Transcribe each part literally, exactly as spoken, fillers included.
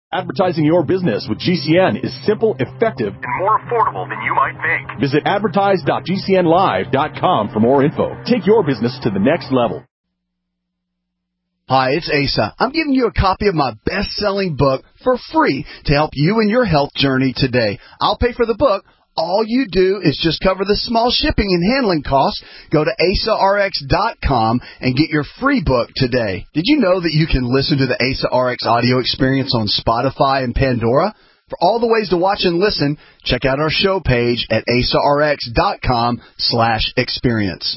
Advertising your business with G C N is simple, effective, and more affordable than you might think. Visit advertise dot g c n live dot com for more info. Take your business to the next level. Hi, it's Asa. I'm giving you a copy of my best-selling book for free to help you in your health journey today. I'll pay for the book. All you do is just cover the small shipping and handling costs. Go to asa r x dot com and get your free book today. Did you know that you can listen to the Asa R X audio experience on Spotify and Pandora? For all the ways to watch and listen, check out our show page at asa r x dot com slash experience.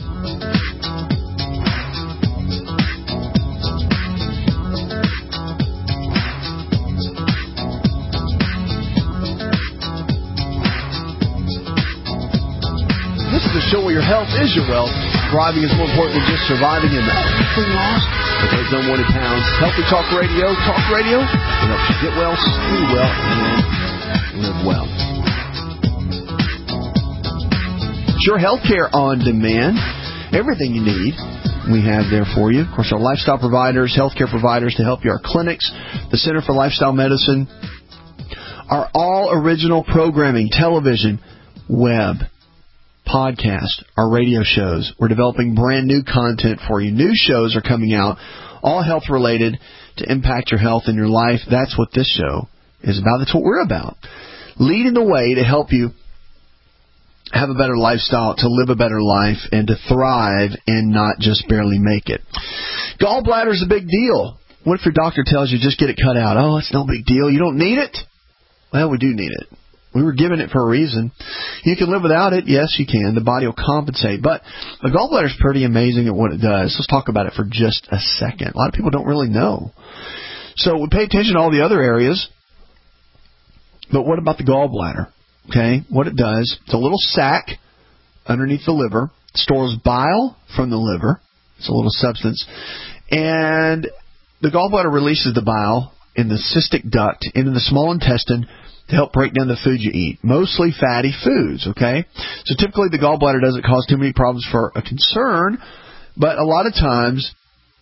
This is the show where your health is your wealth. Thriving is more important than just surviving and anything lost with those unwanted pounds. Healthy Talk Radio. Talk Radio. It helps you get well, stay well, and live well. It's your healthcare on demand. Everything you need, we have there for you. Of course, our lifestyle providers, healthcare providers to help you. Our clinics, the Center for Lifestyle Medicine, our all original programming, television, web, podcast, our radio shows. We're developing brand new content for you. New shows are coming out, all health related to impact your health and your life. That's what this show is about. That's what we're about. Leading the way to help you have a better lifestyle, to live a better life, and to thrive and not just barely make it. Gallbladder is a big deal. What if your doctor tells you just get it cut out? Oh, it's no big deal. You don't need it? Well, we do need it. We were given it for a reason. You can live without it. Yes, you can. The body will compensate. But the gallbladder is pretty amazing at what it does. Let's talk about it for just a second. A lot of people don't really know. So we pay attention to all the other areas. But what about the gallbladder? Okay, what it does, it's a little sac underneath the liver. It stores bile from the liver. It's a little substance. And the gallbladder releases the bile in the cystic duct into the small intestine to help break down the food you eat, mostly fatty foods, okay? So typically the gallbladder doesn't cause too many problems for a concern, but a lot of times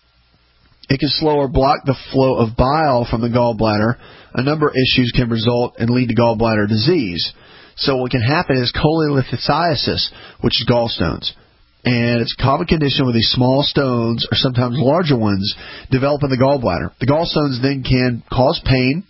it can slow or block the flow of bile from the gallbladder. A number of issues can result and lead to gallbladder disease. So what can happen is cholelithiasis, which is gallstones. And it's a common condition where these small stones, or sometimes larger ones, develop in the gallbladder. The gallstones then can cause pain,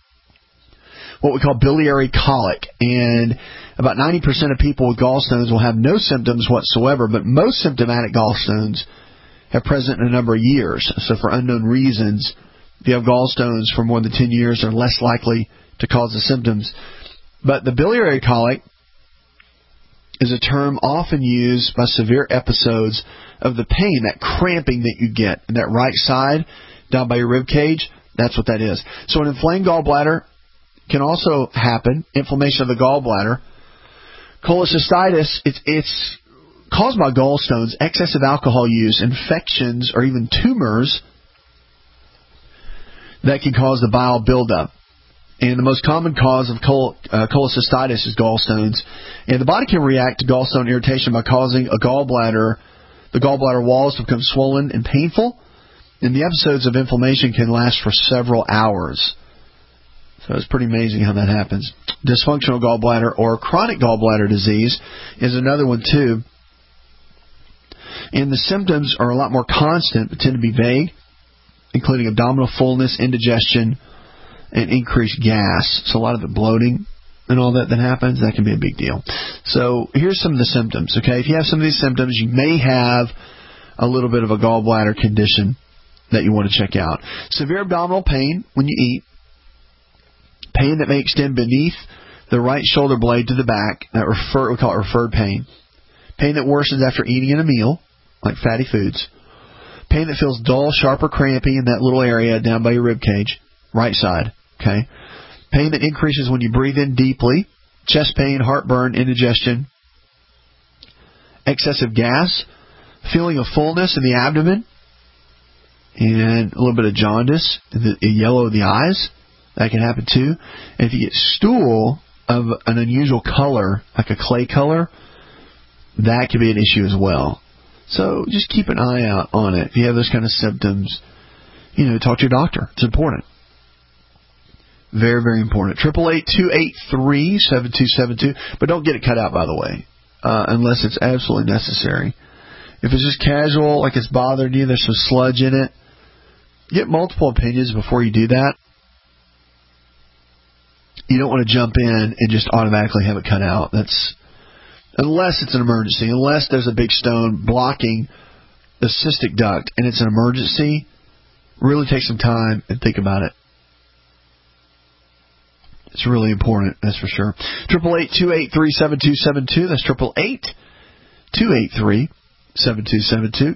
what we call biliary colic, and about ninety percent of people with gallstones will have no symptoms whatsoever, but most symptomatic gallstones have present in a number of years. So for unknown reasons, if you have gallstones for more than ten years, they're less likely to cause the symptoms. But the biliary colic is a term often used by severe episodes of the pain, that cramping that you get in that right side down by your rib cage. That's what that is. So an inflamed gallbladder can also happen, inflammation of the gallbladder. Cholecystitis, it's, it's caused by gallstones, excessive alcohol use, infections, or even tumors that can cause the bile buildup. And the most common cause of chol- uh, cholecystitis is gallstones. And the body can react to gallstone irritation by causing a gallbladder, the gallbladder walls to become swollen and painful. And the episodes of inflammation can last for several hours. So it's pretty amazing how that happens. Dysfunctional gallbladder or chronic gallbladder disease is another one too. And the symptoms are a lot more constant but tend to be vague, including abdominal fullness, indigestion, and increased gas. So a lot of the bloating and all that that happens, that can be a big deal. So here's some of the symptoms. Okay, if you have some of these symptoms, you may have a little bit of a gallbladder condition that you want to check out. Severe abdominal pain when you eat. Pain that may extend beneath the right shoulder blade to the back. That refer, we call it referred pain. Pain that worsens after eating a meal, like fatty foods. Pain that feels dull, sharp, or crampy in that little area down by your rib cage, right side. Okay. Pain that increases when you breathe in deeply. Chest pain, heartburn, indigestion. Excessive gas. Feeling of fullness in the abdomen. And a little bit of jaundice, the yellow of the eyes. That can happen too. And if you get stool of an unusual color, like a clay color, that could be an issue as well. So just keep an eye out on it. If you have those kind of symptoms, you know, talk to your doctor. It's important. Very, very important. Triple eight two eight three seven two seven two. But don't get it cut out, by the way, uh, unless it's absolutely necessary. If it's just casual, like it's bothering you, there's some sludge in it, get multiple opinions before you do that. You don't want to jump in and just automatically have it cut out. That's unless it's an emergency, unless there's a big stone blocking the cystic duct and it's an emergency. Really take some time and think about it. It's really important, that's for sure. Triple eight two eight three seven two seven two. That's triple eight two eight three seven two seven two.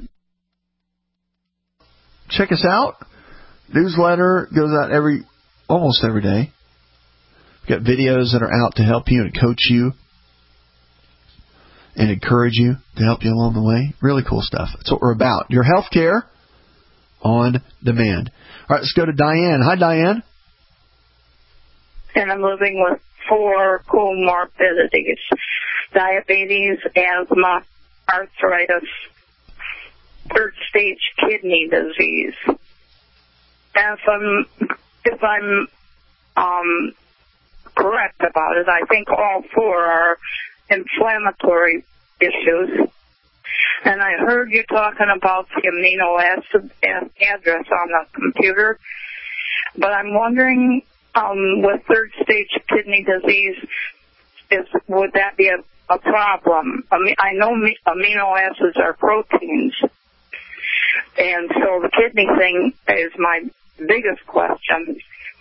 Check us out. Newsletter goes out every almost every day. We've got videos that are out to help you and coach you and encourage you to help you along the way. Really cool stuff. That's what we're about. Your health care on demand. All right, let's go to Diane. Hi, Diane. And I'm living with four comorbidities: diabetes, asthma, arthritis, third stage kidney disease. And if I'm, if I'm um, correct about it, I think all four are inflammatory issues. And I heard you talking about the amino acid address on the computer, but I'm wondering, um, with third stage kidney disease, is would that be a, a problem? I mean, I know amino acids are proteins, and so the kidney thing is my biggest question.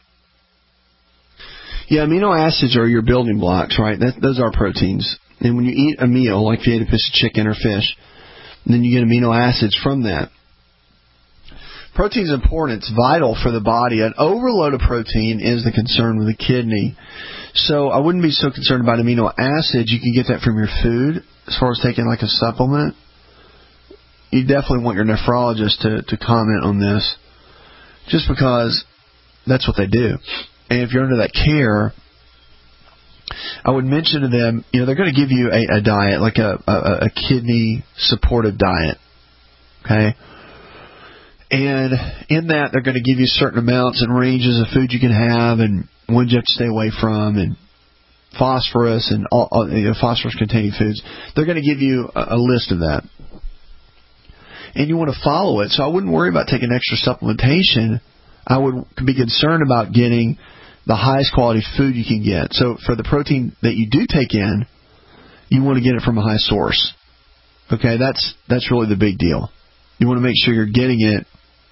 Yeah, amino acids are your building blocks, right? That, those are proteins. And when you eat a meal, like if you ate a piece of chicken or fish, then you get amino acids from that. Protein is important. It's vital for the body. An overload of protein is the concern with the kidney. So I wouldn't be so concerned about amino acids. You can get that from your food. As far as taking like a supplement, you definitely want your nephrologist to, to comment on this, just because that's what they do. And if you're under that care, I would mention to them, you know, they're going to give you a, a diet, like a, a, a kidney supportive diet, okay? And in that, they're going to give you certain amounts and ranges of food you can have and ones you have to stay away from, and phosphorus and all, all you know, phosphorus-containing foods. They're going to give you a, a list of that. And you want to follow it. So I wouldn't worry about taking extra supplementation. I would be concerned about getting the highest quality food you can get. So for the protein that you do take in, you want to get it from a high source. Okay, that's that's really the big deal. You want to make sure you're getting it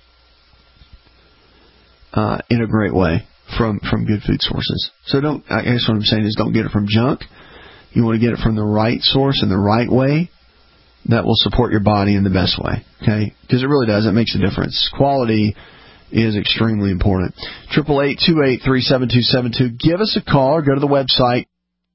uh, in a great way from, from good food sources. So don't, I guess what I'm saying is don't get it from junk. You want to get it from the right source in the right way that will support your body in the best way. Okay, because it really does. It makes a difference. Quality is extremely important. Triple eight two eight three seven two seven two. Give us a call or go to the website.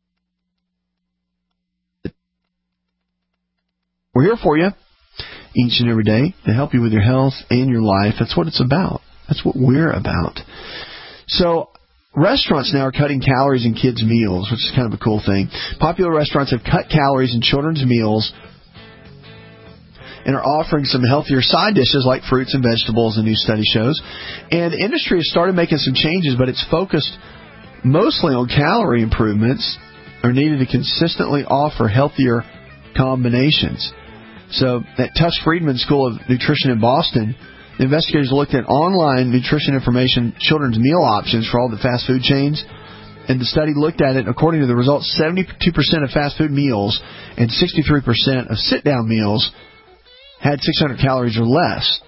We're here for you each and every day to help you with your health and your life. That's what it's about. That's what we're about. So restaurants now are cutting calories in kids' meals, which is kind of a cool thing. Popular restaurants have cut calories in children's meals and are offering some healthier side dishes like fruits and vegetables, a new study shows. And the industry has started making some changes, but it's focused mostly on calorie improvements are needed to consistently offer healthier combinations. So at Tufts Friedman School of Nutrition in Boston, the investigators looked at online nutrition information, children's meal options for all the fast food chains. And the study looked at it, according to the results, seventy-two percent of fast food meals and sixty-three percent of sit-down meals had six hundred calories or less.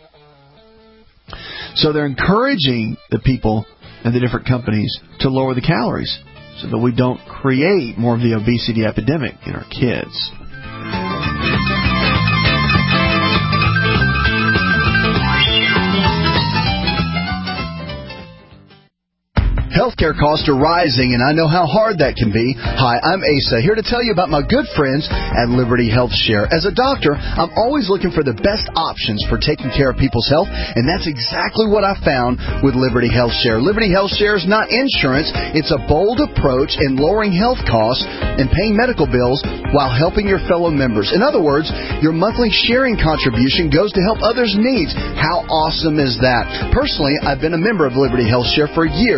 So they're encouraging the people and the different companies to lower the calories so that we don't create more of the obesity epidemic in our kids. Healthcare costs are rising, and I know how hard that can be. Hi, I'm Asa, here to tell you about my good friends at Liberty Health Share. As a doctor, I'm always looking for the best options for taking care of people's health, and that's exactly what I found with Liberty Health Share. Liberty Health Share is not insurance. It's a bold approach in lowering health costs and paying medical bills while helping your fellow members. In other words, your monthly sharing contribution goes to help others' needs. How awesome is that? Personally, I've been a member of Liberty Health Share for years,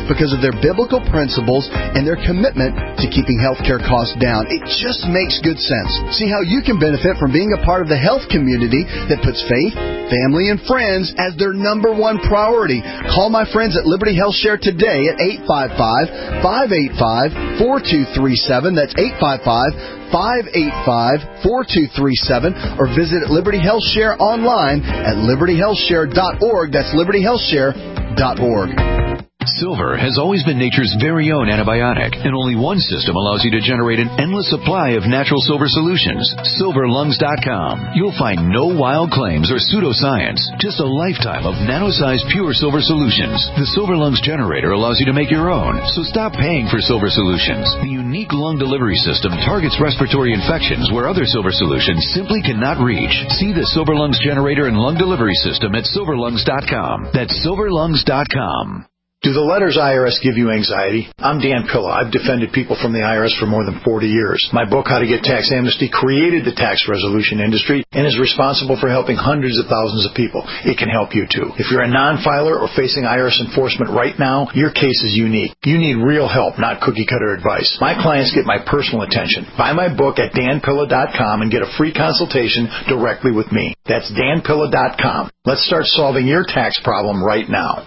because of their biblical principles and their commitment to keeping healthcare costs down. It just makes good sense. See how you can benefit from being a part of the health community that puts faith, family, and friends as their number one priority. Call my friends at Liberty Health Share today at eight five five, five eight five, four two three seven. That's eight five five, five eight five, four two three seven. Or visit Liberty Health Share online at liberty health share dot org. That's liberty health share dot org. Silver has always been nature's very own antibiotic, and only one system allows you to generate an endless supply of natural silver solutions. silver lungs dot com. You'll find no wild claims or pseudoscience, just a lifetime of nano-sized pure silver solutions. The Silver Lungs generator allows you to make your own, so stop paying for silver solutions. The unique lung delivery system targets respiratory infections where other silver solutions simply cannot reach. See the Silver Lungs generator and lung delivery system at silver lungs dot com. That's silver lungs dot com. Do the letters I R S give you anxiety? I'm Dan Pilla. I've defended people from the I R S for more than forty years. My book, How to Get Tax Amnesty, created the tax resolution industry and is responsible for helping hundreds of thousands of people. It can help you, too. If you're a non-filer or facing I R S enforcement right now, your case is unique. You need real help, not cookie-cutter advice. My clients get my personal attention. Buy my book at dan pilla dot com and get a free consultation directly with me. That's dan pilla dot com. Let's start solving your tax problem right now.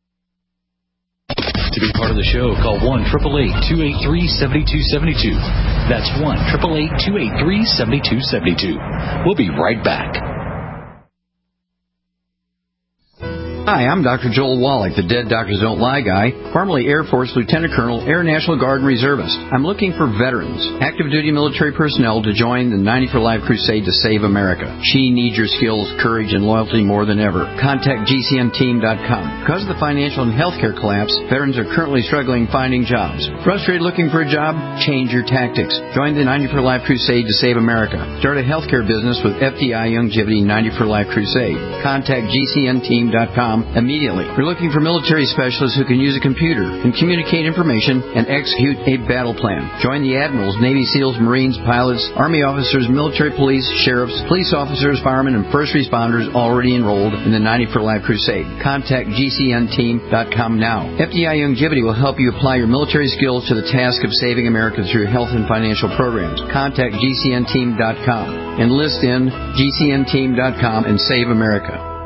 To be part of the show, call one eight eight eight, two eight three, seven two seven two. That's one eight eight eight, two eight three, seven two seven two. We'll be right back. Hi, I'm Doctor Joel Wallach, the Dead Doctors Don't Lie guy, formerly Air Force Lieutenant Colonel, Air National Guard and Reservist. I'm looking for veterans, active duty military personnel to join the ninety for Life crusade to save America. She needs your skills, courage, and loyalty more than ever. Contact G C N team dot com. Because of the financial and healthcare collapse, veterans are currently struggling finding jobs. Frustrated looking for a job? Change your tactics. Join the ninety for Life crusade to save America. Start a healthcare business with F D I Youngevity ninety for Life crusade. Contact G C N team dot com immediately. We're looking for military specialists who can use a computer and communicate information and execute a battle plan. Join the admirals, Navy SEALs, Marines, pilots, Army officers, military police, sheriffs, police officers, firemen, and first responders already enrolled in the ninety for Life crusade. Contact G C N team dot com now. F D I Youngevity will help you apply your military skills to the task of saving America through health and financial programs. Contact G C N team dot com. Enlist in G C N team dot com and save America.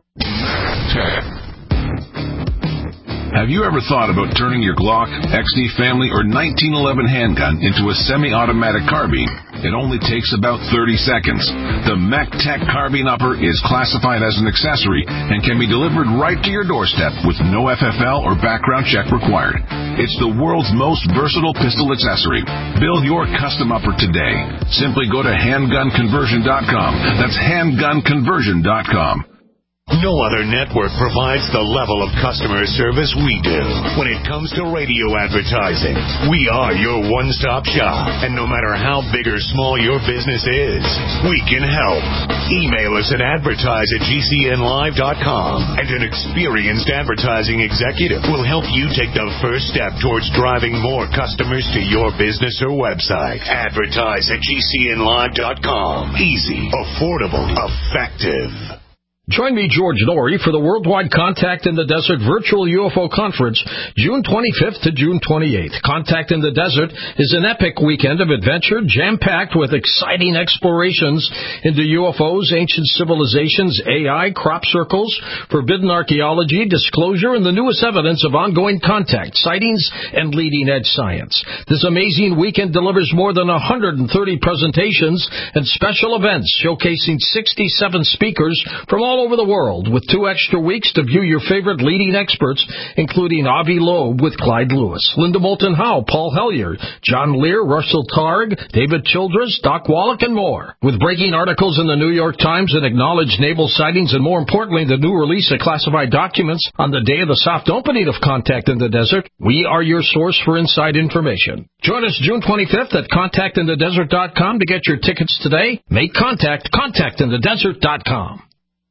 Have you ever thought about turning your Glock, X D Family, or nineteen eleven handgun into a semi-automatic carbine? It only takes about thirty seconds. The MacTech Carbine Upper is classified as an accessory and can be delivered right to your doorstep with no F F L or background check required. It's the world's most versatile pistol accessory. Build your custom upper today. Simply go to handgun conversion dot com. That's handgun conversion dot com. No other network provides the level of customer service we do. When it comes to radio advertising, we are your one-stop shop. And no matter how big or small your business is, we can help. Email us at advertise at G C N live dot com, and an experienced advertising executive will help you take the first step towards driving more customers to your business or website. Advertise at G C N live dot com. Easy, affordable, effective. Join me, George Norrie, for the Worldwide Contact in the Desert Virtual U F O Conference, June twenty-fifth to June twenty-eighth. Contact in the Desert is an epic weekend of adventure, jam-packed with exciting explorations into U F Os, ancient civilizations, A I, crop circles, forbidden archaeology, disclosure, and the newest evidence of ongoing contact, sightings, and leading-edge science. This amazing weekend delivers more than one hundred thirty presentations and special events showcasing sixty-seven speakers from all over the world, with two extra weeks to view your favorite leading experts, including Avi Loeb with Clyde Lewis, Linda Moulton Howe, Paul Hellyer, John Lear, Russell Targ, David Childress, Doc Wallach, and more. With breaking articles in the New York Times and acknowledged naval sightings, and more importantly, the new release of classified documents on the day of the soft opening of Contact in the Desert, we are your source for inside information. Join us June twenty-fifth at contact in the desert dot com to get your tickets today. Make contact, contact in the desert dot com.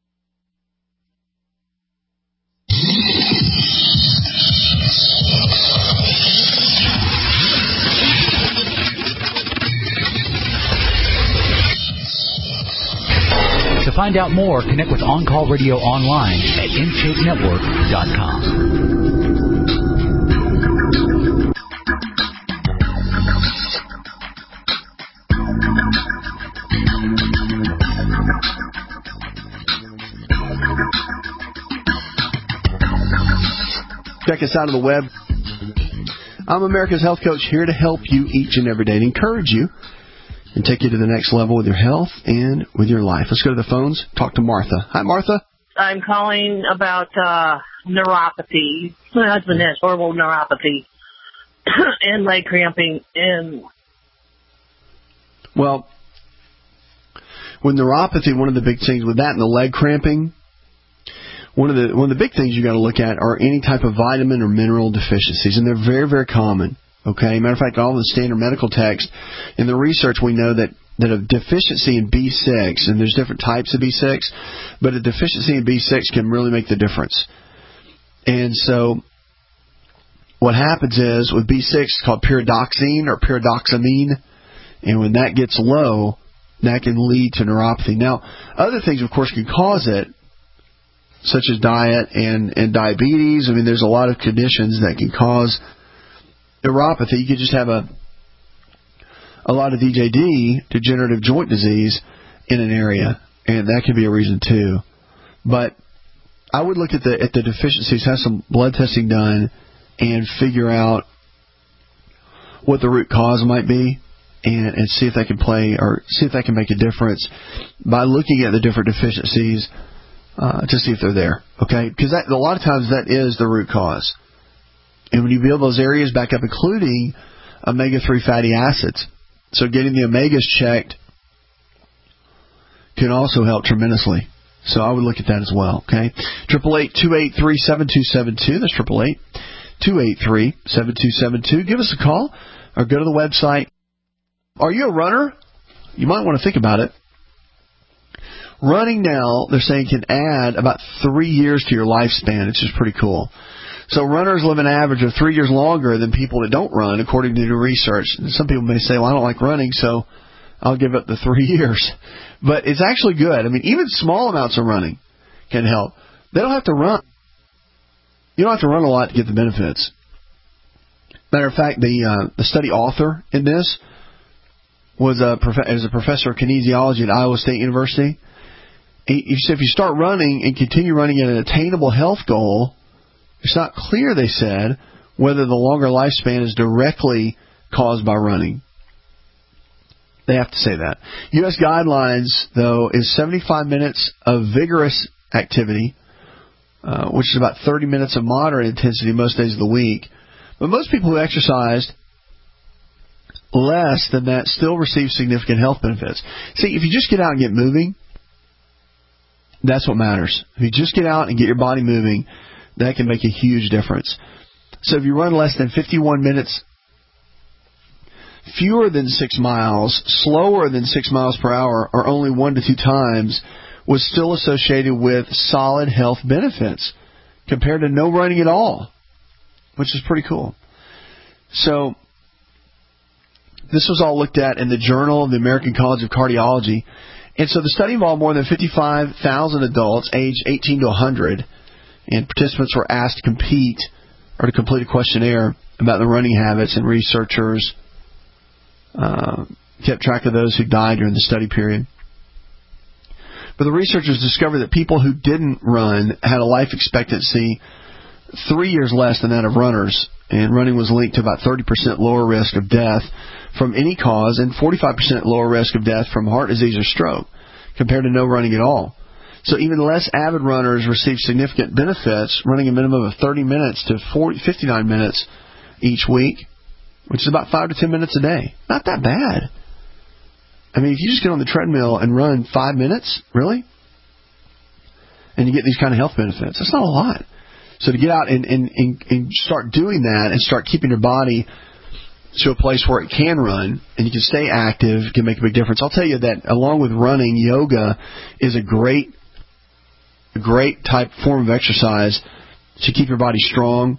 To find out more, connect with On Call Radio online at in shape network dot com. check us out on the web. I'm America's Health Coach, here to help you each and every day and encourage you and take you to the next level with your health and with your life. Let's go to the phones. Talk to Martha. Hi, Martha. I'm calling about uh, neuropathy. My husband has horrible neuropathy and leg cramping. And well, with neuropathy, one of the big things with that and the leg cramping, one of the one of the big things you got to look at are any type of vitamin or mineral deficiencies, and they're very, very common. Okay, matter of fact, all the standard medical text in the research, we know that that a deficiency in B six, and there's different types of B six, but a deficiency in B six can really make the difference. And so what happens is with B six, it's called pyridoxine or pyridoxamine, and when that gets low, that can lead to neuropathy. Now, other things, of course, can cause it, such as diet and, and diabetes. I mean, there's a lot of conditions that can cause neuropathy. You could just have a a lot of D J D, degenerative joint disease, in an area, and that could be a reason too. But I would look at the at the deficiencies, have some blood testing done, and figure out what the root cause might be, and, and see if they can play or see if they can make a difference by looking at the different deficiencies uh, to see if they're there. Okay, because that, a lot of times that is the root cause. And when you build those areas back up, including omega three fatty acids, so getting the omegas checked can also help tremendously. So I would look at that as well. Okay, triple eight two eight three seven two seven two. That's triple eight two eight three seven two seven two. Give us a call or go to the website. Are you a runner? You might want to think about it. Running now, they're saying, can add about three years to your lifespan. It's just pretty cool. So runners live an average of three years longer than people that don't run, according to new research. And some people may say, well, I don't like running, so I'll give up the three years. But it's actually good. I mean, even small amounts of running can help. They don't have to run. You don't have to run a lot to get the benefits. Matter of fact, the uh, the study author in this was a, prof- was a professor of kinesiology at Iowa State University. He said if you start running and continue running at an attainable health goal, it's not clear, they said, whether the longer lifespan is directly caused by running. They have to say that. U S guidelines, though, is seventy-five minutes of vigorous activity, uh, which is about thirty minutes of moderate intensity most days of the week. But most people who exercised less than that still receive significant health benefits. See, if you just get out and get moving, that's what matters. If you just get out and get your body moving, that can make a huge difference. So if you run less than fifty-one minutes, fewer than six miles, slower than six miles per hour, or only one to two times, was still associated with solid health benefits compared to no running at all, which is pretty cool. So this was all looked at in the Journal of the American College of Cardiology. And so the study involved more than fifty-five thousand adults aged eighteen to one hundred, and participants were asked to compete or to complete a questionnaire about their running habits, and researchers uh, kept track of those who died during the study period. But the researchers discovered that people who didn't run had a life expectancy three years less than that of runners, and running was linked to about thirty percent lower risk of death from any cause and forty-five percent lower risk of death from heart disease or stroke compared to no running at all. So even less avid runners receive significant benefits, running a minimum of thirty minutes to forty, fifty-nine minutes each week, which is about five to ten minutes a day. Not that bad. I mean, if you just get on the treadmill and run five minutes, really, and you get these kind of health benefits, that's not a lot. So to get out and, and, and, and start doing that and start keeping your body to a place where it can run and you can stay active can make a big difference. I'll tell you that along with running, yoga is a great, a great type form of exercise to keep your body strong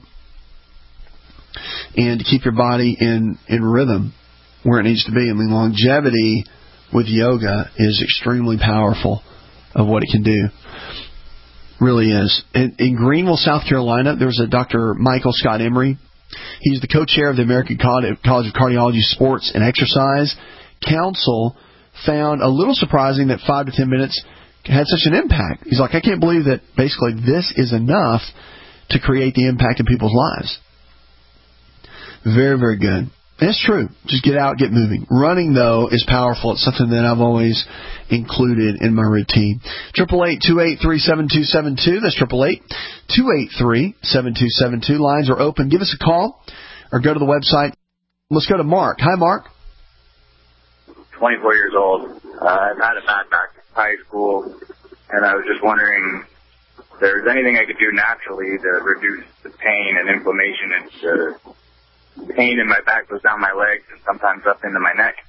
and to keep your body in, in rhythm where it needs to be. I mean, longevity with yoga is extremely powerful of what it can do. Really is. In, in Greenville, South Carolina, there's a Doctor Michael Scott Emery. He's the co-chair of the American College of Cardiology Sports and Exercise Council. Found a little surprising that five to ten minutes had such an impact. He's like, I can't believe that basically this is enough to create the impact in people's lives. Very, very good. It's true. Just get out, get moving. Running, though, is powerful. It's something that I've always included in my routine. eight eight eight, two eight three, seven two seven two. That's eight eight eight, two eight three, seven two seven two. Lines are open. Give us a call or go to the website. Let's go to Mark. Hi, Mark. twenty-four years old. Uh, I've had a bad back since high school, and I was just wondering if there's anything I could do naturally to reduce the pain and inflammation and the pain in my back goes down my legs and sometimes up into my neck.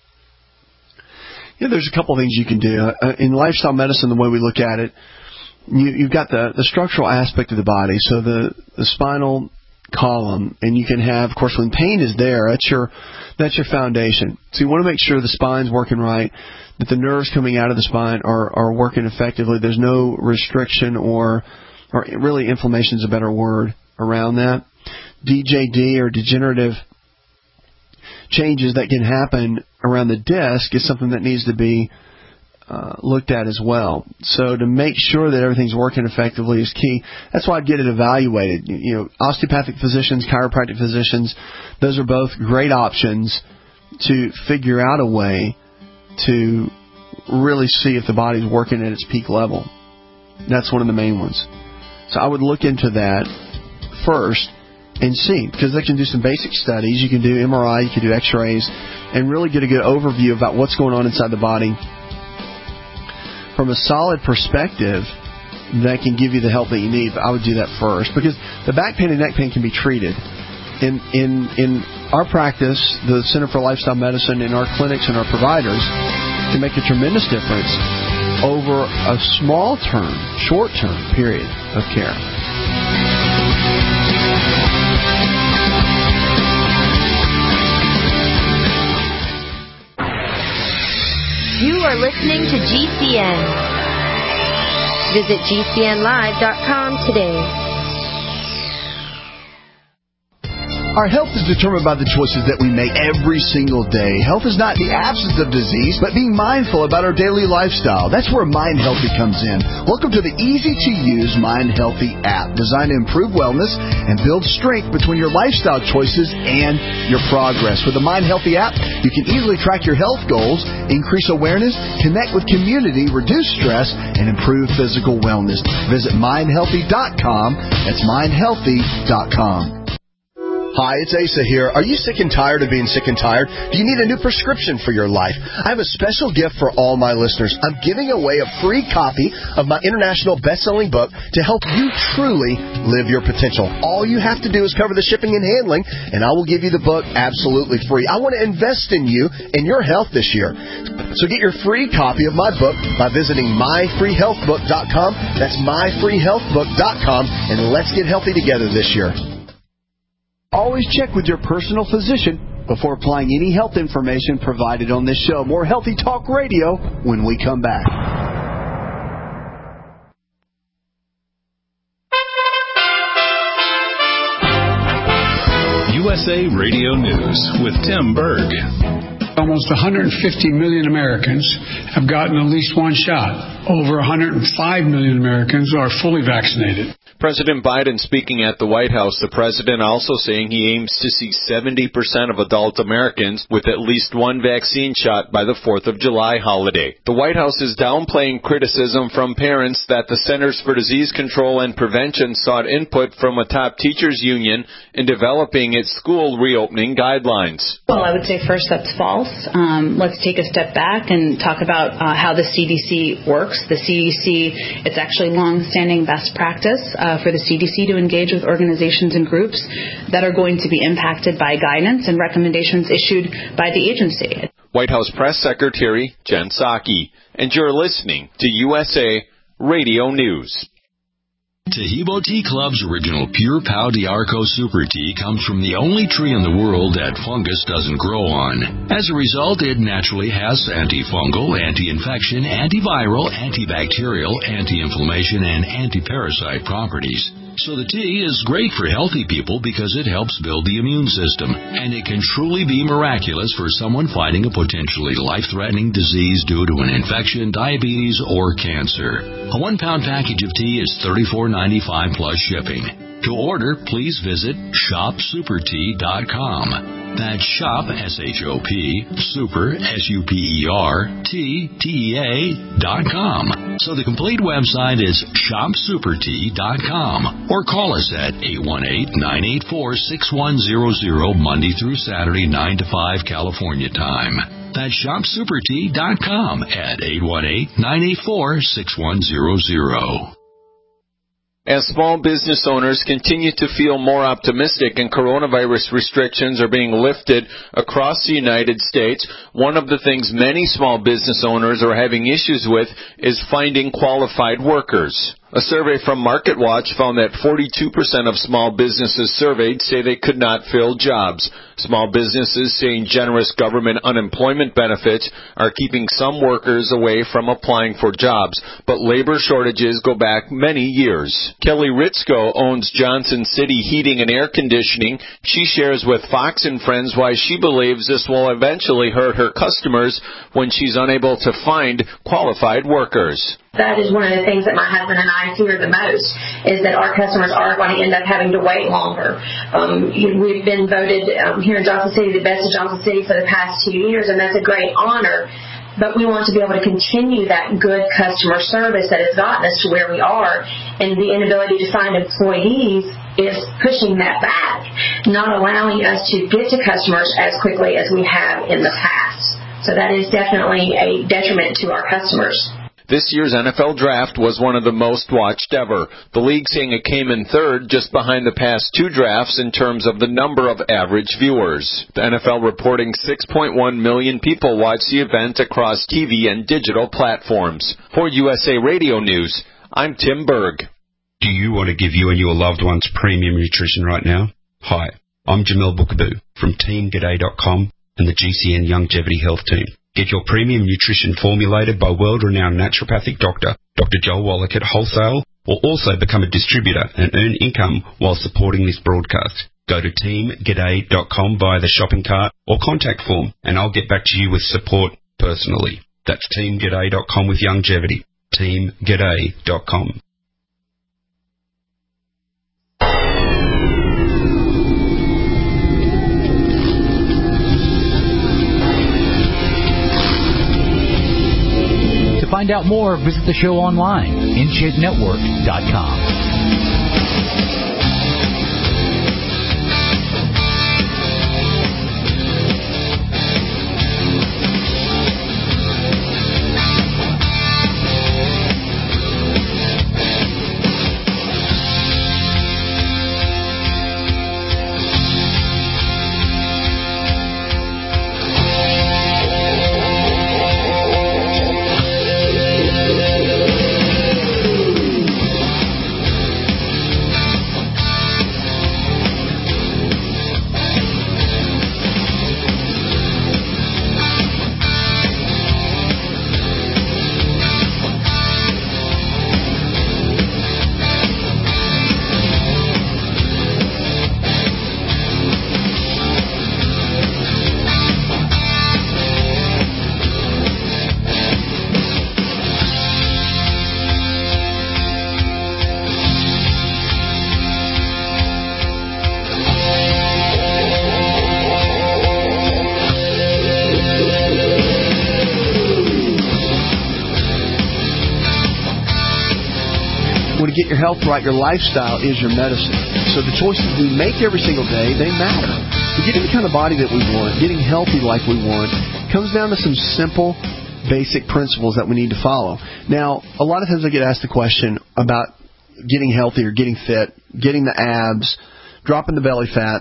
Yeah, there's a couple of things you can do. Uh, in lifestyle medicine, the way we look at it, you, you've got the, the structural aspect of the body, so the, the spinal column, and you can have, of course, when pain is there, that's your that's your foundation. So you want to make sure the spine's working right, that the nerves coming out of the spine are, are working effectively. There's no restriction or, or really inflammation is a better word around that. D J D or degenerative changes that can happen around the disc is something that needs to be uh, looked at as well. So to make sure that everything's working effectively is key. That's why I'd get it evaluated. You, you know, osteopathic physicians, chiropractic physicians, those are both great options to figure out a way to really see if the body's working at its peak level. That's one of the main ones. So I would look into that first and see, because they can do some basic studies. You can do M R I, you can do x-rays, and really get a good overview about what's going on inside the body from a solid perspective that can give you the help that you need. But I would do that first, because the back pain and neck pain can be treated. In in in our practice, the Center for Lifestyle Medicine, in our clinics and our providers, can make a tremendous difference over a small term, short term period of care. You are listening to G C N. Visit G C N live dot com today. Our health is determined by the choices that we make every single day. Health is not the absence of disease, but being mindful about our daily lifestyle. That's where Mind Healthy comes in. Welcome to the easy-to-use Mind Healthy app, designed to improve wellness and build strength between your lifestyle choices and your progress. With the Mind Healthy app, you can easily track your health goals, increase awareness, connect with community, reduce stress, and improve physical wellness. Visit mind healthy dot com. That's mind healthy dot com. Hi, it's Asa here. Are you sick and tired of being sick and tired? Do you need a new prescription for your life? I have a special gift for all my listeners. I'm giving away a free copy of my international best-selling book to help you truly live your potential. All you have to do is cover the shipping and handling, and I will give you the book absolutely free. I want to invest in you and your health this year. So get your free copy of my book by visiting my free health book dot com. That's my free health book dot com, and let's get healthy together this year. Always check with your personal physician before applying any health information provided on this show. More Healthy Talk Radio when we come back. U S A Radio News with Tim Berg. Almost one hundred fifty million Americans have gotten at least one shot. Over one hundred five million Americans are fully vaccinated. President Biden speaking at the White House, the president also saying he aims to see seventy percent of adult Americans with at least one vaccine shot by the fourth of July holiday. The White House is downplaying criticism from parents that the Centers for Disease Control and Prevention sought input from a top teachers union in developing its school reopening guidelines. Well, I would say first that's false. Um, let's take a step back and talk about uh, how the C D C works. The C D C, it's actually long-standing best practice uh, for the C D C to engage with organizations and groups that are going to be impacted by guidance and recommendations issued by the agency. White House Press Secretary Jen Psaki. And you're listening to U S A Radio News. Taheebo Tea Club's original Pure Pau D'Arco Super Tea comes from the only tree in the world that fungus doesn't grow on. As a result, it naturally has antifungal, anti-infection, antiviral, antibacterial, anti-inflammation, and anti-parasite properties. So the tea is great for healthy people because it helps build the immune system, and it can truly be miraculous for someone fighting a potentially life-threatening disease due to an infection, diabetes, or cancer. A one-pound package of tea is thirty-four ninety-five plus shipping. To order, please visit shop super tea dot com. That's shop, S H O P, super, S U P E R, T, T E A, dot com. So the complete website is shop super tea dot com. Or call us at eight one eight, nine eight four, six one zero zero, Monday through Saturday, nine to five, California time. That's shop super tea dot com at eight one eight, nine eight four, six one zero zero. As small business owners continue to feel more optimistic and coronavirus restrictions are being lifted across the United States, one of the things many small business owners are having issues with is finding qualified workers. A survey from MarketWatch found that forty-two percent of small businesses surveyed say they could not fill jobs. Small businesses saying generous government unemployment benefits are keeping some workers away from applying for jobs, but labor shortages go back many years. Kelly Ritzko owns Johnson City Heating and Air Conditioning. She shares with Fox and Friends why she believes this will eventually hurt her customers when she's unable to find qualified workers. That is one of the things that my husband and I fear the most, is that our customers are going to end up having to wait longer. Um, we've been voted um, here in Johnson City the best of Johnson City for the past two years, and that's a great honor. But we want to be able to continue that good customer service that has gotten us to where we are, and the inability to find employees is pushing that back, not allowing us to get to customers as quickly as we have in the past. So that is definitely a detriment to our customers. This year's N F L Draft was one of the most watched ever. The league saying it came in third, just behind the past two drafts in terms of the number of average viewers. The N F L reporting six point one million people watched the event across T V and digital platforms. For U S A Radio News, I'm Tim Berg. Do you want to give you and your loved ones premium nutrition right now? Hi, I'm Jamil Bookaboo from team g'day dot com and the G C N Longevity Health Team. Get your premium nutrition formulated by world-renowned naturopathic doctor, Doctor Joel Wallach at wholesale, or also become a distributor and earn income while supporting this broadcast. Go to team g'day dot com via the shopping cart or contact form, and I'll get back to you with support personally. That's team g'day dot com with longevity. team g'day dot com. To find out more, visit the show online, in shape network dot com. Get your health right, your lifestyle is your medicine. So the choices we make every single day, they matter. To getting the kind of body that we want, getting healthy like we want, comes down to some simple, basic principles that we need to follow. Now, a lot of times I get asked the question about getting healthy or getting fit, getting the abs, dropping the belly fat,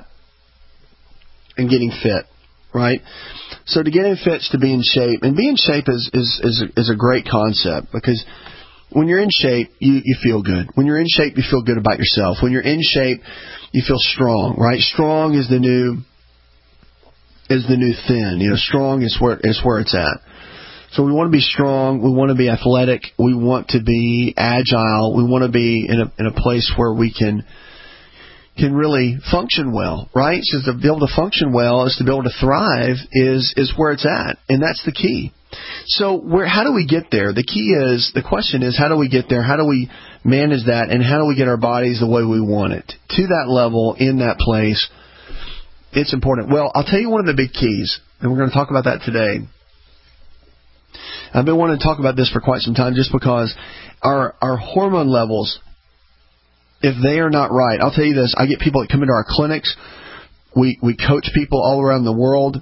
and getting fit, right? So to get in fit is to be in shape. And be in shape is, is, is, a, is a great concept, because when you're in shape, you, you feel good. When you're in shape, you feel good about yourself. When you're in shape, you feel strong, right? Strong is the new is the new thin. You know, strong is where is where it's at. So we want to be strong. We want to be athletic. We want to be agile. We want to be in a in a place where we can can really function well, right? So to be able to function well is to be able to thrive is is where it's at, and that's the key. So where, how do we get there? The key is, the question is, how do we get there? How do we manage that? And how do we get our bodies the way we want it? To that level, in that place, it's important. Well, I'll tell you one of the big keys, and we're going to talk about that today. I've been wanting to talk about this for quite some time just because our our hormone levels, if they are not right, I'll tell you this, I get people that come into our clinics. We, we coach people all around the world.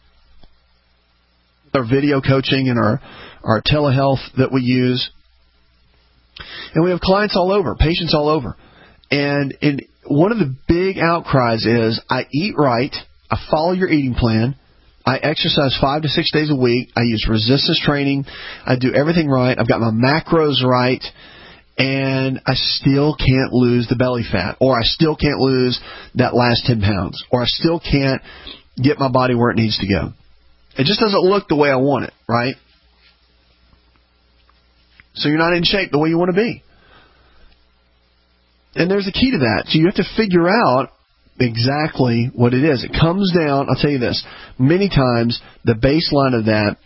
Our video coaching and our, our telehealth that we use. And we have clients all over, patients all over. And in, one of the big outcries is, I eat right, I follow your eating plan, I exercise five to six days a week, I use resistance training, I do everything right, I've got my macros right, and I still can't lose the belly fat, or I still can't lose that last ten pounds, or I still can't get my body where it needs to go. It just doesn't look the way I want it, right? So you're not in shape the way you want to be. And there's a key to that. So you have to figure out exactly what it is. It comes down, I'll tell you this, many times the baseline of that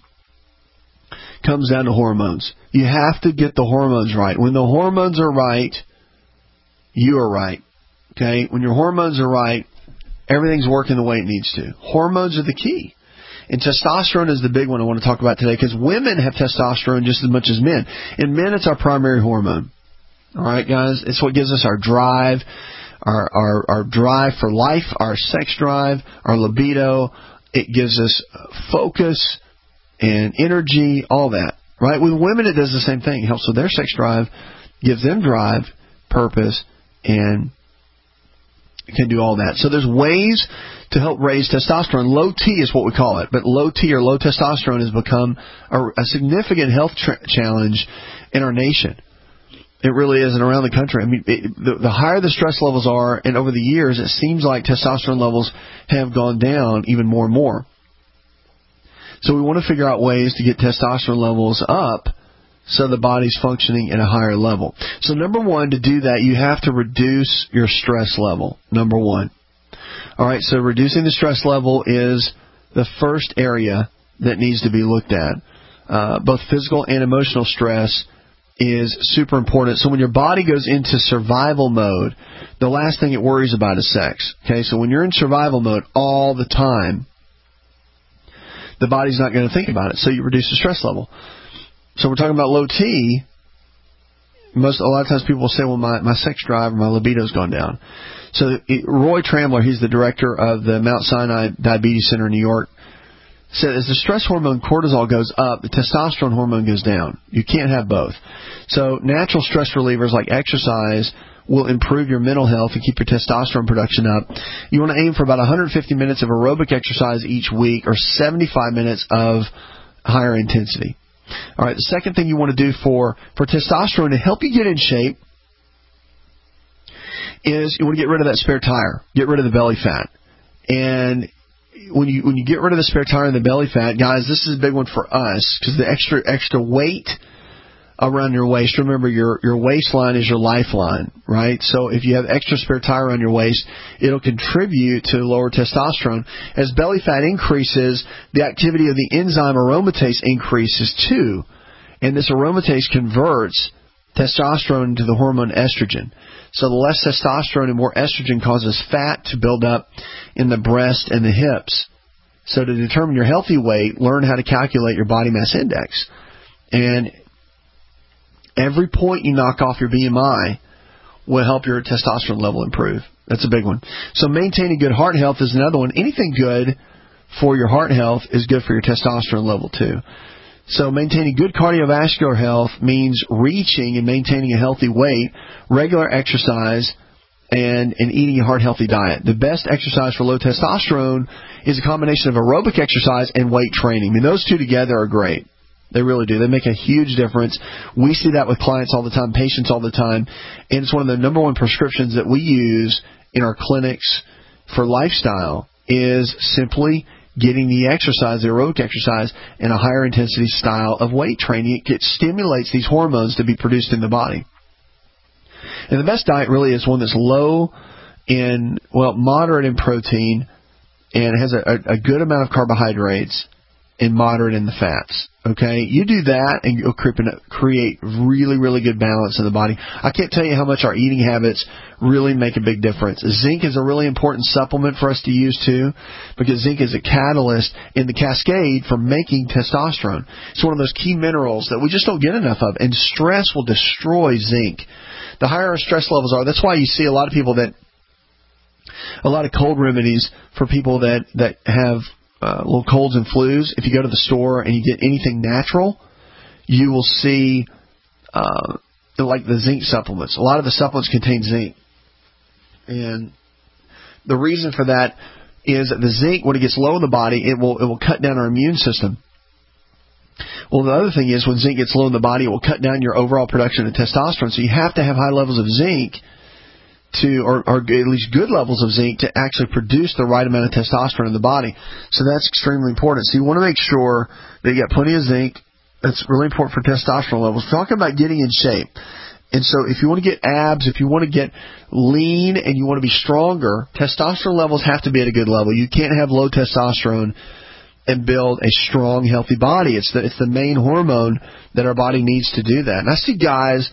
comes down to hormones. You have to get the hormones right. When the hormones are right, you are right. Okay? When your hormones are right, everything's working the way it needs to. Hormones are the key. And testosterone is the big one I want to talk about today, because women have testosterone just as much as men. In men, it's our primary hormone. All right, guys? It's what gives us our drive, our, our, our drive for life, our sex drive, our libido. It gives us focus and energy, all that. Right? With women, it does the same thing. It helps with their sex drive, gives them drive, purpose, and can do all that. So there's ways to help raise testosterone. Low T is what we call it, but low T or low testosterone has become a, a significant health tra- challenge in our nation. It really is, and around the country. I mean, it, the, the higher the stress levels are, and over the years, it seems like testosterone levels have gone down even more and more. So we want to figure out ways to get testosterone levels up so the body's functioning at a higher level. So number one, to do that, you have to reduce your stress level. Number one. All right, so reducing the stress level is the first area that needs to be looked at. Uh, both physical and emotional stress is super important. So when your body goes into survival mode, the last thing it worries about is sex. Okay, so when you're in survival mode all the time, the body's not going to think about it, so you reduce the stress level. So we're talking about low T. Most a lot of times people will say, well, my, my sex drive or my libido's gone down. So it, Roy Trambler, he's the director of the Mount Sinai Diabetes Center in New York, said as the stress hormone cortisol goes up, the testosterone hormone goes down. You can't have both. So natural stress relievers like exercise will improve your mental health and keep your testosterone production up. You want to aim for about one hundred fifty minutes of aerobic exercise each week, or seventy-five minutes of higher intensity. All right, the second thing you want to do for, for testosterone to help you get in shape is you want to get rid of that spare tire. Get rid of the belly fat. And when you when you get rid of the spare tire and the belly fat, guys, this is a big one for us, because the extra extra weight around your waist, remember your, your waistline is your lifeline, right? So if you have extra spare tire around your waist, it'll contribute to lower testosterone. As belly fat increases, the activity of the enzyme aromatase increases too. And this aromatase converts testosterone into the hormone estrogen. So the less testosterone and more estrogen causes fat to build up in the breast and the hips. So to determine your healthy weight, learn how to calculate your body mass index. And every point you knock off your B M I will help your testosterone level improve. That's a big one. So maintaining good heart health is another one. Anything good for your heart health is good for your testosterone level too. So maintaining good cardiovascular health means reaching and maintaining a healthy weight, regular exercise, and, and eating a heart-healthy diet. The best exercise for low testosterone is a combination of aerobic exercise and weight training. I mean, those two together are great. They really do. They make a huge difference. We see that with clients all the time, patients all the time, and it's one of the number one prescriptions that we use in our clinics for lifestyle is simply getting the exercise, the aerobic exercise, and a higher intensity style of weight training. It stimulates these hormones to be produced in the body. And the best diet really is one that's low in, well, moderate in protein, and has a, a, a good amount of carbohydrates, and moderate in the fats. Okay, you do that and you'll create really, really good balance in the body. I can't tell you how much our eating habits really make a big difference. Zinc is a really important supplement for us to use too, because zinc is a catalyst in the cascade for making testosterone. It's one of those key minerals that we just don't get enough of, and stress will destroy zinc. The higher our stress levels are, that's why you see a lot of people that, a lot of cold remedies for people that, that have Uh, little colds and flus. If you go to the store and you get anything natural, you will see uh, like the zinc supplements. A lot of the supplements contain zinc. And the reason for that is that the zinc, when it gets low in the body, it will it will cut down our immune system. Well, the other thing is when zinc gets low in the body, it will cut down your overall production of testosterone. So you have to have high levels of zinc to, or, or at least good levels of zinc to actually produce the right amount of testosterone in the body. So that's extremely important. So you want to make sure that you got plenty of zinc. That's really important for testosterone levels. Talking about getting in shape. And so if you want to get abs, if you want to get lean and you want to be stronger, testosterone levels have to be at a good level. You can't have low testosterone and build a strong, healthy body. It's the, it's the main hormone that our body needs to do that. And I see guys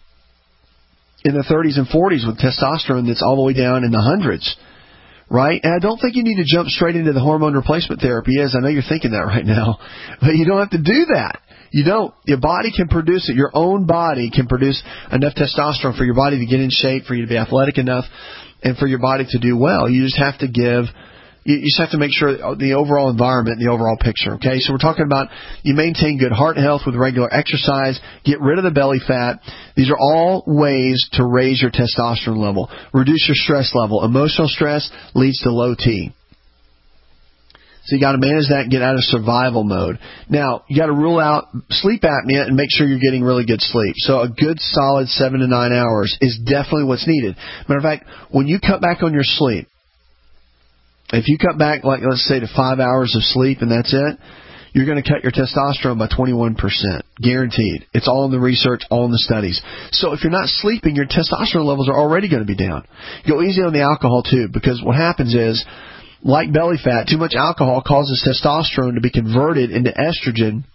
in their thirties and forties with testosterone that's all the way down in the hundreds, right? And I don't think you need to jump straight into the hormone replacement therapy. As I know you're thinking that right now, but you don't have to do that. You don't. Your body can produce it. Your own body can produce enough testosterone for your body to get in shape, for you to be athletic enough, and for your body to do well. You just have to give... You just have to make sure the overall environment, the overall picture, okay? So we're talking about you maintain good heart health with regular exercise, get rid of the belly fat. These are all ways to raise your testosterone level. Reduce your stress level. Emotional stress leads to low T. So you got to manage that and get out of survival mode. Now, you got to rule out sleep apnea and make sure you're getting really good sleep. So a good solid seven to nine hours is definitely what's needed. Matter of fact, when you cut back on your sleep, if you cut back, like let's say, to five hours of sleep and that's it, you're going to cut your testosterone by twenty-one percent. Guaranteed. It's all in the research, all in the studies. So if you're not sleeping, your testosterone levels are already going to be down. Go easy on the alcohol, too, because what happens is, like belly fat, too much alcohol causes testosterone to be converted into estrogen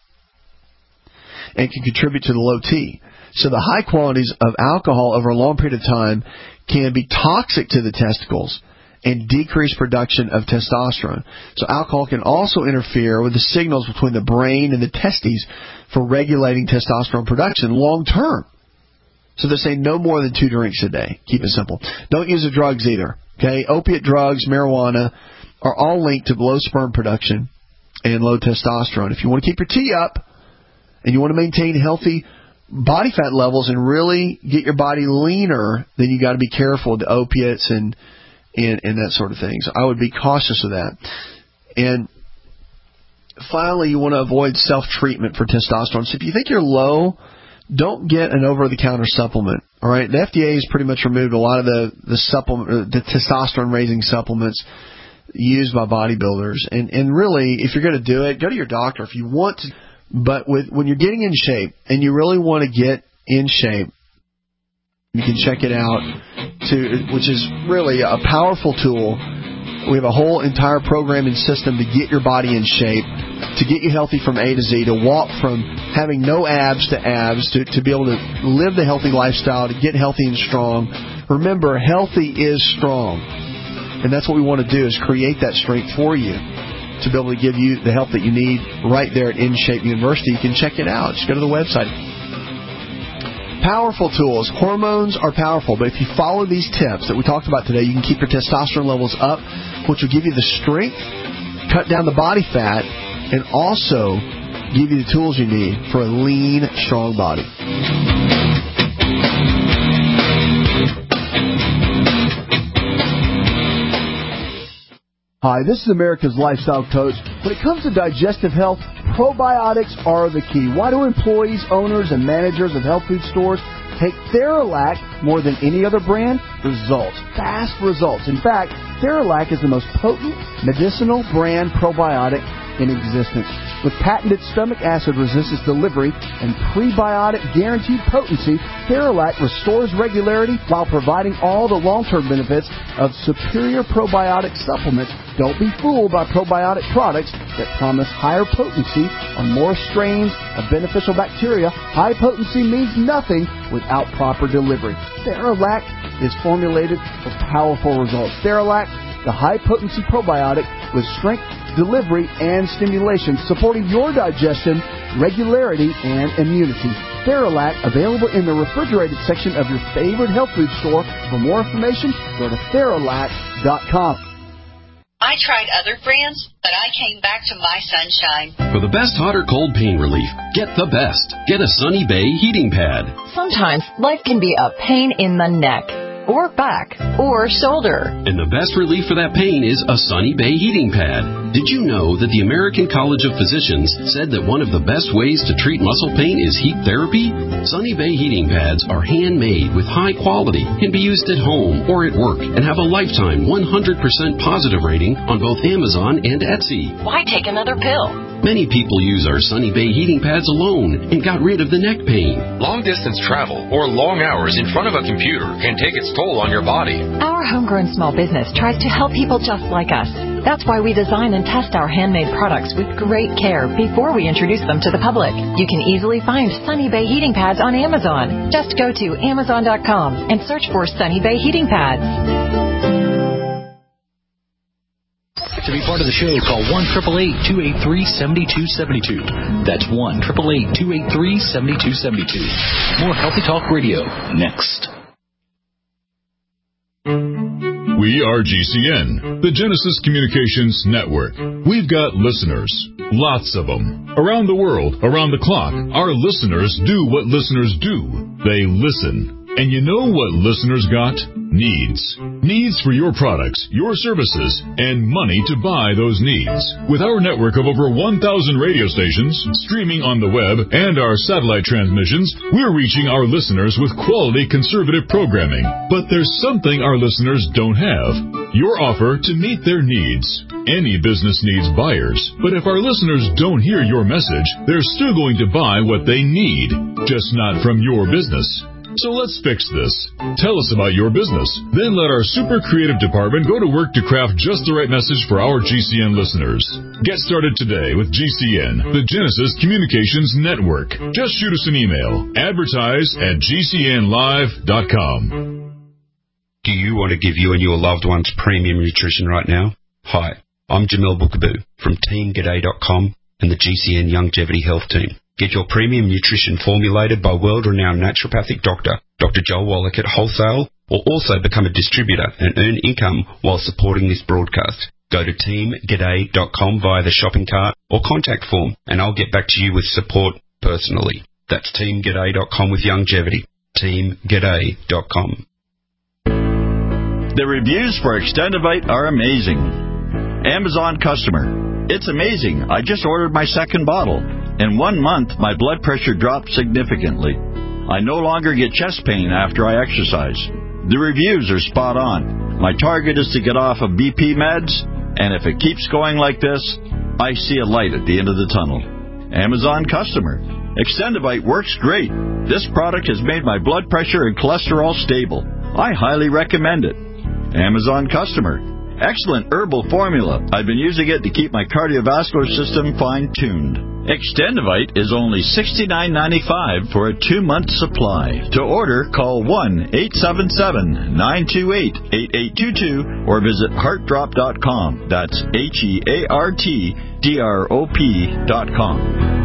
and can contribute to the low T. So the high qualities of alcohol over a long period of time can be toxic to the testicles and decrease production of testosterone. So alcohol can also interfere with the signals between the brain and the testes for regulating testosterone production long term. So they're saying no more than two drinks a day. Keep it simple. Don't use the drugs either. Okay, opiate drugs, marijuana are all linked to low sperm production and low testosterone. If you want to keep your T up and you want to maintain healthy body fat levels and really get your body leaner, then you got to be careful with the opiates and And, and that sort of thing. So I would be cautious of that. And finally, you want to avoid self-treatment for testosterone. So if you think you're low, don't get an over-the-counter supplement. All right, the F D A has pretty much removed a lot of the the supplement, the testosterone-raising supplements used by bodybuilders. And and really, if you're going to do it, go to your doctor if you want to. But with when you're getting in shape and you really want to get in shape, you can check it out, to, which is really a powerful tool. We have a whole entire program and system to get your body in shape, to get you healthy from A to Z, to walk from having no abs to abs, to, to be able to live the healthy lifestyle, to get healthy and strong. Remember, healthy is strong. And that's what we want to do, is create that strength for you to be able to give you the help that you need right there at InShape University. You can check it out. Just go to the website. Powerful tools. Hormones are powerful, but if you follow these tips that we talked about today, you can keep your testosterone levels up, which will give you the strength, cut down the body fat, and also give you the tools you need for a lean, strong body. Hi, this is America's Lifestyle Coach. When it comes to digestive health, probiotics are the key. Why do employees, owners, and managers of health food stores take Theralac more than any other brand? Results. Fast results. In fact, Theralac is the most potent medicinal brand probiotic in existence. With patented stomach acid resistance delivery and prebiotic guaranteed potency, Theralac restores regularity while providing all the long-term benefits of superior probiotic supplements. Don't be fooled by probiotic products that promise higher potency on more strains of beneficial bacteria. High potency means nothing without proper delivery. Theralac is formulated for powerful results. Theralac, the high-potency probiotic with strength, delivery, and stimulation, supporting your digestion, regularity, and immunity. Theralac, available in the refrigerated section of your favorite health food store. For more information, go to Theralac dot com. I tried other brands, but I came back to My Sunshine. For the best hot or cold pain relief, get the best. Get a Sunny Bay heating pad. Sometimes life can be a pain in the neck, or back, or shoulder. And the best relief for that pain is a Sunny Bay heating pad. Did you know that the American College of Physicians said that one of the best ways to treat muscle pain is heat therapy? Sunny Bay heating pads are handmade with high quality, can be used at home or at work, and have a lifetime one hundred percent positive rating on both Amazon and Etsy. Why take another pill? Many people use our Sunny Bay heating pads alone and got rid of the neck pain. Long-distance travel or long hours in front of a computer can take its toll on your body. Our homegrown small business tries to help people just like us. That's why we design and test our handmade products with great care before we introduce them to the public. You can easily find Sunny Bay heating pads on Amazon. Just go to Amazon dot com and search for Sunny Bay heating pads. To be part of the show, call one eight eight eight, two eight three, seven two seven two. That's one eight eight eight, two eight three, seven two seven two. More Healthy Talk Radio next. We are G C N, the Genesis Communications Network. We've got listeners, lots of them. Around the world, around the clock, our listeners do what listeners do. They listen. And you know what listeners got? Needs. Needs for your products, your services, and money to buy those needs. With our network of over one thousand radio stations, streaming on the web, and our satellite transmissions, we're reaching our listeners with quality conservative programming. But there's something our listeners don't have. Your offer to meet their needs. Any business needs buyers. But if our listeners don't hear your message, they're still going to buy what they need, just not from your business. So let's fix this. Tell us about your business. Then let our super creative department go to work to craft just the right message for our G C N listeners. Get started today with G C N, the Genesis Communications Network. Just shoot us an email. Advertise at G C N live dot com. Do you want to give you and your loved ones premium nutrition right now? Hi, I'm Jamil Bookaboo from Team G'day dot com and the G C N Longevity Health Team. Get your premium nutrition formulated by world-renowned naturopathic doctor, Doctor Joel Wallach at wholesale, or also become a distributor and earn income while supporting this broadcast. Go to Team G'day dot com via the shopping cart or contact form, and I'll get back to you with support personally. That's Team G'day dot com with longevity. Team G'day dot com. The reviews for Extendivite are amazing. Amazon customer. It's amazing. I just ordered my second bottle. In one month, my blood pressure dropped significantly. I no longer get chest pain after I exercise. The reviews are spot on. My target is to get off of B P meds, and if it keeps going like this, I see a light at the end of the tunnel. Amazon customer. Extendivite works great. This product has made my blood pressure and cholesterol stable. I highly recommend it. Amazon customer. Excellent herbal formula. I've been using it to keep my cardiovascular system fine-tuned. Extendivite is only sixty-nine ninety-five for a two-month supply. To order, call one eight seven seven, nine two eight, eight eight two two or visit heart drop dot com. That's H E A R T D R O P dot com.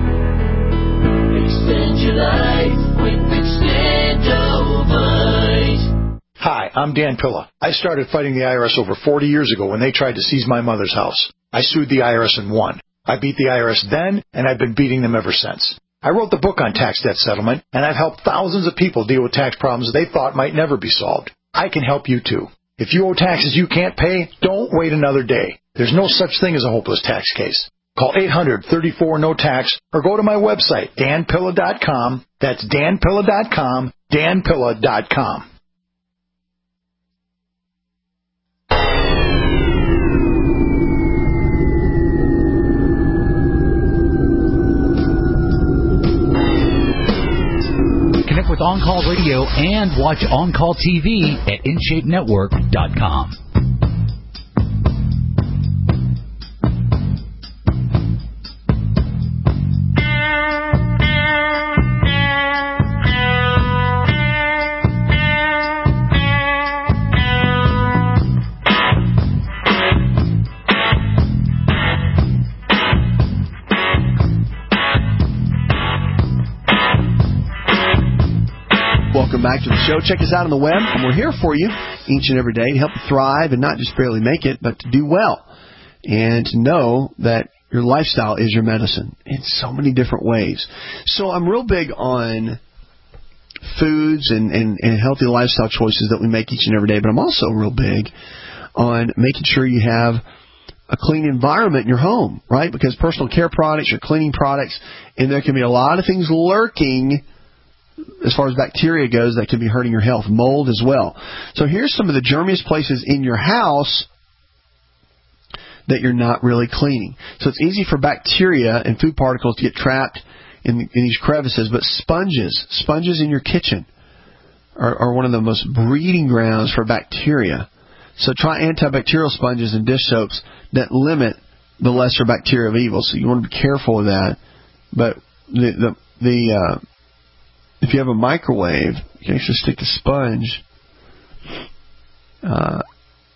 Extend your life with Extendivite. Hi, I'm Dan Pilla. I started fighting the I R S over forty years ago when they tried to seize my mother's house. I sued the I R S and won. I beat the I R S then, and I've been beating them ever since. I wrote the book on tax debt settlement, and I've helped thousands of people deal with tax problems they thought might never be solved. I can help you too. If you owe taxes you can't pay, don't wait another day. There's no such thing as a hopeless tax case. Call eight hundred, thirty-four, no tax or go to my website, dan pilla dot com. That's dan pilla dot com, dan pilla dot com. On Call Radio and watch On Call T V at in shape network dot com. Welcome back to the show. Check us out on the web, and we're here for you each and every day to help you thrive and not just barely make it, but to do well and to know that your lifestyle is your medicine in so many different ways. So I'm real big on foods and, and, and healthy lifestyle choices that we make each and every day, but I'm also real big on making sure you have a clean environment in your home, right? Because personal care products are cleaning products, and there can be a lot of things lurking as far as bacteria goes that can be hurting your health, mold as well. So here's some of the germiest places in your house that you're not really cleaning. So it's easy for bacteria and food particles to get trapped in, in these crevices, but sponges, sponges in your kitchen are, are one of the most breeding grounds for bacteria. So try antibacterial sponges and dish soaps that limit the lesser bacteria of evil. So you want to be careful with that. But the the, the uh, if you have a microwave, you can actually stick the sponge. Uh,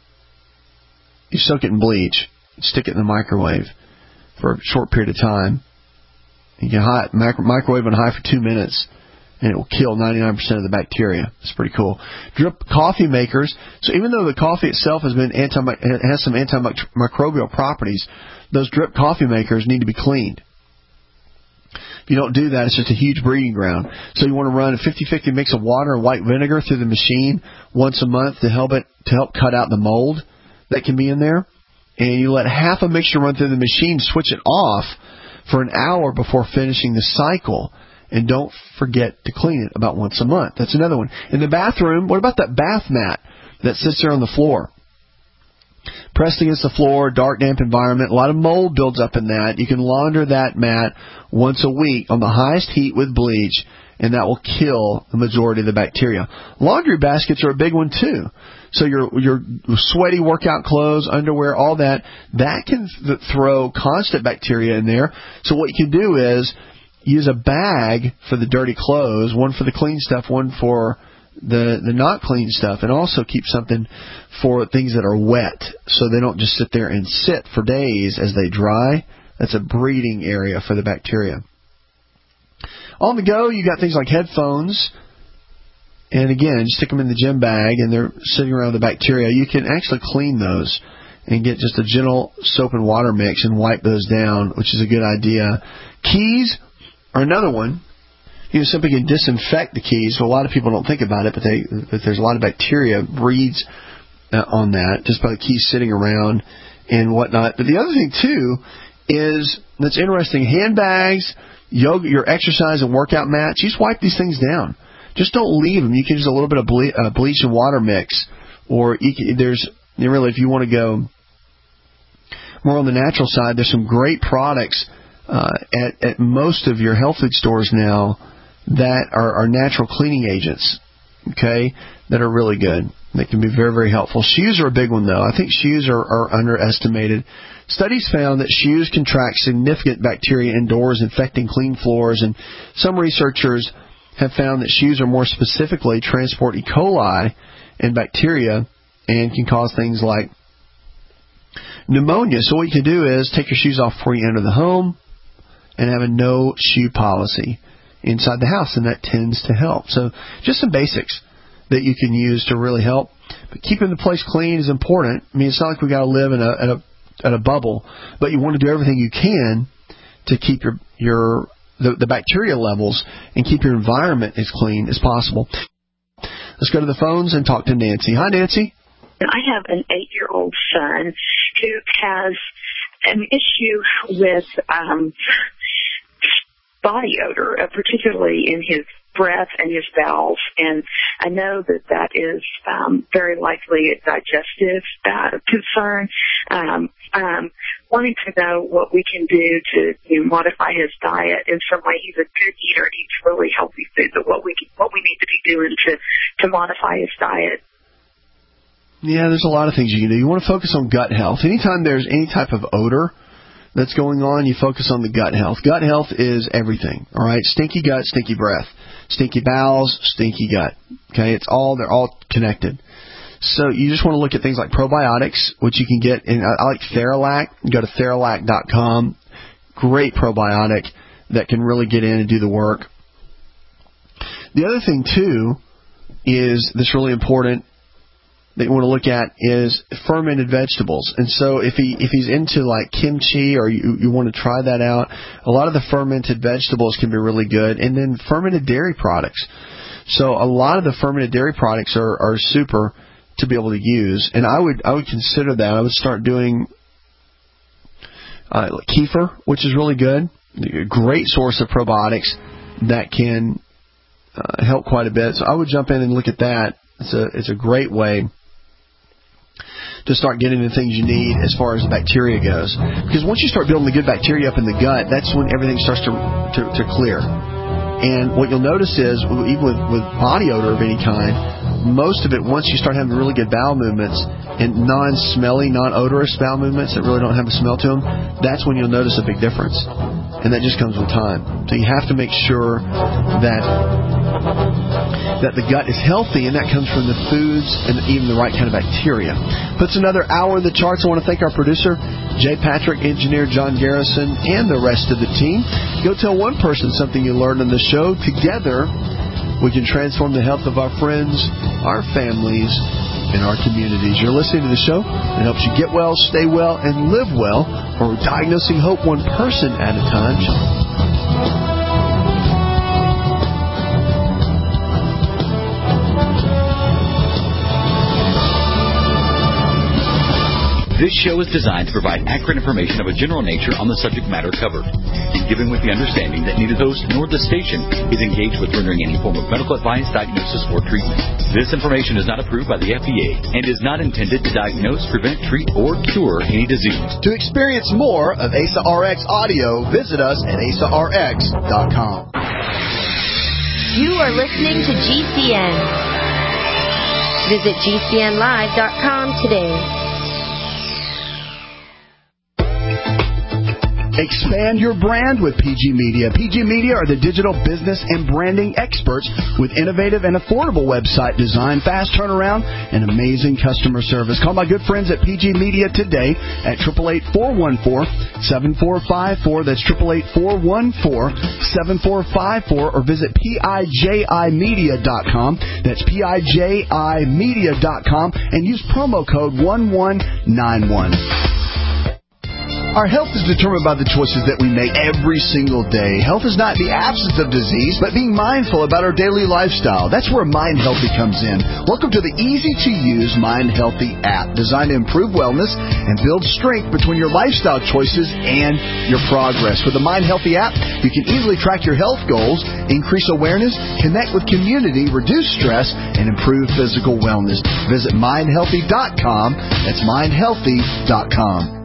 you soak it in bleach, stick it in the microwave for a short period of time. You can hot, micro, microwave on high for two minutes, and it will kill ninety-nine percent of the bacteria. It's pretty cool. Drip coffee makers. So even though the coffee itself has been anti, has some antimicrobial properties, those drip coffee makers need to be cleaned. If you don't do that, it's just a huge breeding ground. So you want to run a fifty-fifty mix of water and white vinegar through the machine once a month to help it to help cut out the mold that can be in there. And you let half a mixture run through the machine, switch it off for an hour before finishing the cycle. And don't forget to clean it about once a month. That's another one. In the bathroom, what about that bath mat that sits there on the floor? Pressed against the floor, dark, damp environment. A lot of mold builds up in that. You can launder that mat once a week on the highest heat with bleach, and that will kill the majority of the bacteria. Laundry baskets are a big one, too. So your your sweaty workout clothes, underwear, all that, that can th- throw constant bacteria in there. So what you can do is use a bag for the dirty clothes, one for the clean stuff, one for the the not clean stuff, and also keep something for things that are wet so they don't just sit there and sit for days as they dry. That's a breeding area for the bacteria. On the go, you got things like headphones, and again, you stick them in the gym bag and they're sitting around the bacteria. You can actually clean those and get just a gentle soap and water mix and wipe those down, which is a good idea. Keys are another one. You simply can disinfect the keys. So a lot of people don't think about it, but, they, but there's a lot of bacteria breeds uh, on that just by the keys sitting around and whatnot. But the other thing, too, is that's interesting. Handbags, yoga, your exercise and workout mats, you just wipe these things down. Just don't leave them. You can use a little bit of ble- uh, bleach and water mix. Or you can, there's, really, if you want to go more on the natural side, there's some great products uh, at, at most of your health food stores now that are, are natural cleaning agents, okay, that are really good. They can be very, very helpful. Shoes are a big one, though. I think shoes are, are underestimated. Studies found that shoes can track significant bacteria indoors, infecting clean floors, and some researchers have found that shoes are more specifically transport E. coli and bacteria and can cause things like pneumonia. So what you can do is take your shoes off before you enter the home and have a no shoe policy inside the house, and that tends to help. So just some basics that you can use to really help. But keeping the place clean is important. I mean, it's not like we got to live in a, in a at a bubble, but you want to do everything you can to keep your your the, the bacteria levels and keep your environment as clean as possible. Let's go to the phones and talk to Nancy. Hi, Nancy. I have an eight-year-old son who has an issue with um, body odor, uh, particularly in his breath and his bowels, and I know that that is um, very likely a digestive uh, concern. Um, um, wanting to know what we can do to, you know, modify his diet. In some way, he's a good eater, eats really healthy food, but what we can, what we need to be doing to, to modify his diet. Yeah, there's a lot of things you can do. You want to focus on gut health. Anytime there's any type of odor that's going on, you focus on the gut health. Gut health is everything, all right? Stinky gut, stinky breath. Stinky bowels, stinky gut. Okay, it's all, they're all connected. So you just want to look at things like probiotics, which you can get, in, I like Theralac. You go to Theralac dot com. Great probiotic that can really get in and do the work. The other thing, too, is that's really important that you want to look at is fermented vegetables. And so if he if he's into like kimchi or you, you want to try that out, a lot of the fermented vegetables can be really good. And then fermented dairy products. So a lot of the fermented dairy products are, are super to be able to use. And I would I would consider that. I would start doing uh, kefir, which is really good. A great source of probiotics that can uh, help quite a bit. So I would jump in and look at that. It's a it's a great way to start getting the things you need as far as bacteria goes. Because once you start building the good bacteria up in the gut, that's when everything starts to to, to clear. And what you'll notice is, even with, with body odor of any kind, most of it, once you start having really good bowel movements and non-smelly, non-odorous bowel movements that really don't have a smell to them, that's when you'll notice a big difference. And that just comes with time. So you have to make sure that that the gut is healthy, and that comes from the foods and even the right kind of bacteria. Puts another hour in the charts. I want to thank our producer, Jay Patrick, engineer John Garrison, and the rest of the team. Go tell one person something you learned on the show. Together, we can transform the health of our friends, our families, and our communities. You're listening to the show that helps you get well, stay well, and live well, where we're diagnosing hope one person at a time. This show is designed to provide accurate information of a general nature on the subject matter covered, and given with the understanding that neither host nor the station is engaged with rendering any form of medical advice, diagnosis, or treatment. This information is not approved by the F D A and is not intended to diagnose, prevent, treat, or cure any disease. To experience more of A S A R X audio, visit us at A S A R X dot com. You are listening to G C N. Visit G C N live dot com today. Expand your brand with P G Media. P G Media are the digital business and branding experts with innovative and affordable website design, fast turnaround, and amazing customer service. Call my good friends at P G Media today at eight eight eight, four one four, seven four five four. That's eight eight eight, four one four, seven four five four, or visit P I J I media dot com. That's P I J I media dot com and use promo code one one nine one. Our health is determined by the choices that we make every single day. Health is not the absence of disease, but being mindful about our daily lifestyle. That's where Mind Healthy comes in. Welcome to the easy-to-use Mind Healthy app, designed to improve wellness and build strength between your lifestyle choices and your progress. With the Mind Healthy app, you can easily track your health goals, increase awareness, connect with community, reduce stress, and improve physical wellness. Visit mind healthy dot com. That's mind healthy dot com.